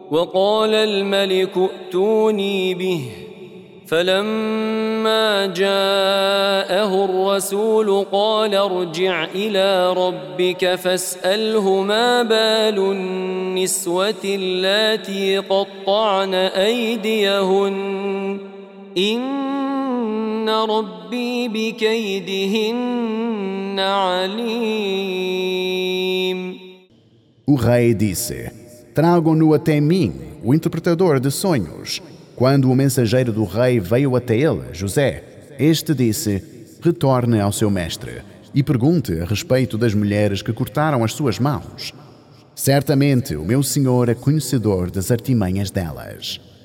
وقال الملك ائتوني به فلما جاءه الرسول قال ارجع إلى ربك فاسأله ما بال النسوة اللاتي قطعن أيديهن إن ربي بكيدهن عليم. O rei disse: tragam-no até mim, o interpretador de sonhos. Quando o mensageiro do rei veio até ele, José, este disse: retorne ao seu mestre e pergunte a respeito das mulheres que cortaram as suas mãos. Certamente o meu senhor é conhecedor das artimanhas delas.